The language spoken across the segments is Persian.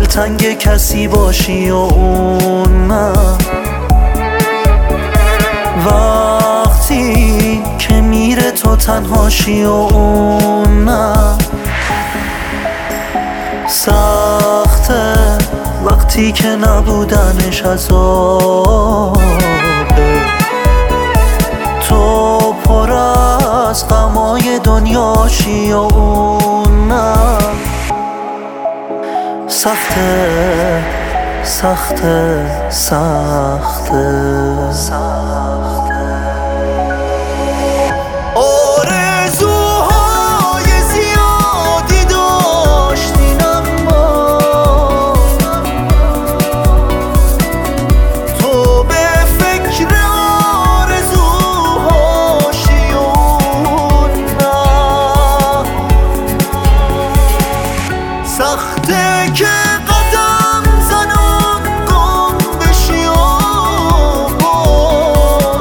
دلتنگ کسی باشی و اون نه، وقتی که میره تو تنهاشی و اون نه. سخته وقتی که نبودنش عذابه، تو پر از غمای دنیاشی و اون نه. سخته سخته سخته آرزوهای زیادی داشتین اما تو به فکر آرزوهاشی و نه. سخته که قدم زنم گم بشی و باز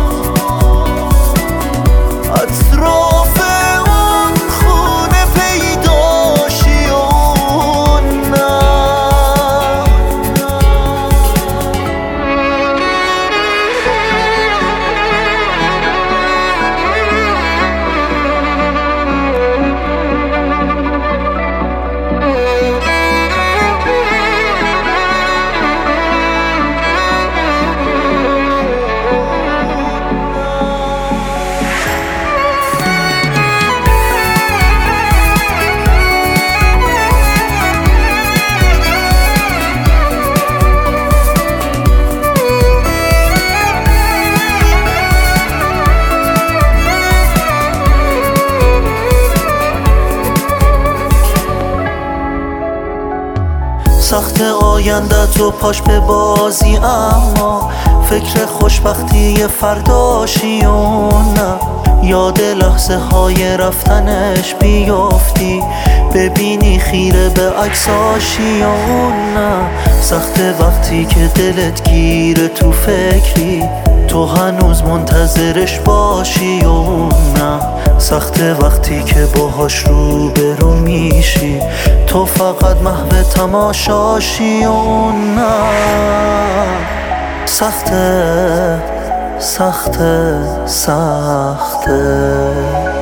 اطراف اون خونه پیداشی و نه. سخت آینده تو پاش به بازی، اما فکر خوشبختی فرداشی و نه. یاد لحظه های رفتنش بیافتی، ببینی خیره به عکساشی و نه. سخت وقتی که دلت گیره تو فکری، تو هنوز منتظرش باشی و نه. سخت وقتی که باهاش روبرو میشی، تو فقط محو تماشاشی و نه. سخته سخته سخته